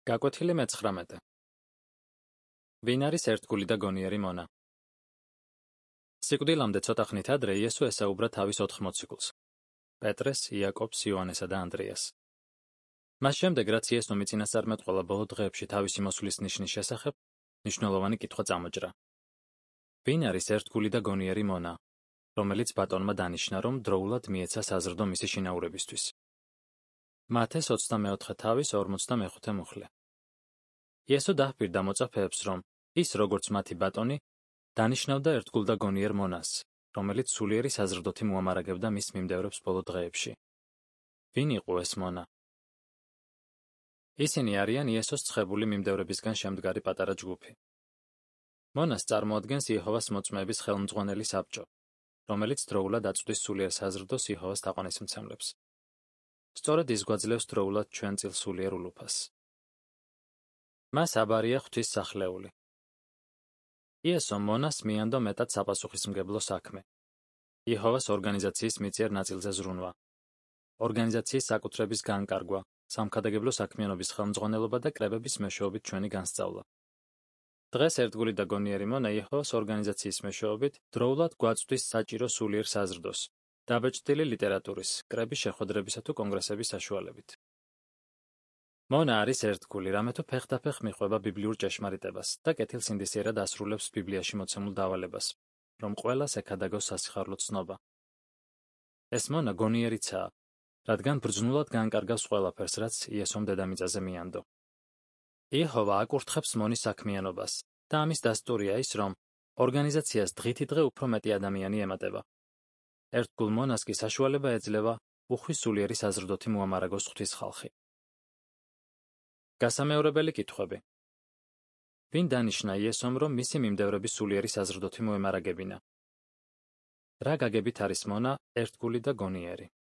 გაკვეთილი მე-19. ვინ არის ერთგული და გონიერი მონა? სიკვდილამდე ცოტა ხნით ადრე იესო ესაუბრა თავის 4 მოციქულს: პეტრეს, იაკობს, იოანესა და ანდრიას. მას შემდეგ, რაც იესო მიწინასწარმეტყველა ბოლო დღეებში თავისი მოსვლის ნიშნის შესახებ, მნიშვნელოვანი კითხვა წამოჭრა. ვინ არის ერთგული და გონიერი მონა, რომელიც ბატონმა დანიშნა, რომ დროულად მიეცა საზრდო მისი შინაურებისთვის? მათეს 24 თავის 45 მუხლე. იესო დაჰპირდა მოწაფეებს, რომ ის, როგორც მათი ბატონი, დანიშნავდა ერთგულ და გონიერ მონას, რომელიც სულიერი საზრდოთი მოამარაგებდა მის მიმდევრებს ბოლო დღეებში. ვინ იყო ეს მონა? ისინი არიან იესოს ცხებული მიმდევრებისგან შემდგარი პატარა ჯგუფი. მონას წარმოადგენს იეჰოვას მოწმეების ხელმძღვანელი საბჭო, რომელიც დროულად აწვდის სულიერ საზრდოს იეჰოვას თაყვანისმცემლებს. სწორედ ის გვაძლევს დროულად ჩვენ წილ სულიერ ულუფას. მას აბარია ღვთის სახლეული. იესო მონას მიანდო მეტად საპასუხისმგებლო საქმე. იეჰოვას ორგანიზაციის მიწიერ ნაწილზე ზრუნვა. ორგანიზაციის საკუთრების განკარგვა, სამქადაგებლო საქმიანობის ხელმძღვანელობა და კრებების მეშვეობით ჩვენი განსწავლა. დღეს ერთგული და გონიერი მონა იეჰოვას ორგანიზაციის მეშვეობით დროულად გვაწვდის საჭირო სულიერ საზრდოს, დაბეჭდილი ლიტერატურის, კრების შეხვედრებისა თუ კონგრესების საშუალებით. მონა არის ერთგული, რამე თუ ფეხდაფეხ მიჰყვება ბიბლიურ ჭეშმარიტებას და კეთილსინდისიერად ასრულებს ბიბლიაში მოცემულ დავალებას, რომ ყველას ეკადაგოს სასიხარულო ცნობა. ეს მონა გონიერიცაა, რადგან ბრძნულად განკარგავს ყველაფერს, რაც იესომ დედამიწაზე მიანდო. იეჰოვა აკურთხებს მონის საქმიანობას და ამის დასტურია ის, რომ ორგანიზაციას დღითი დღე უფრო მეტი ადამიანი ემატება. ერთგულ მონას კი საშუალება ეძლევა უხვი სულიერი საზრდოთი მოამარაგოს ღვთის ხალხი. გასამეორებელი კითხვები. ვინ დანიშნა იესომ, რომ მისი მიმდევრები სულიერი საზრდოთი მოემარაგებინა? რა გაგებით არის მონა ერთგული და გონიერი?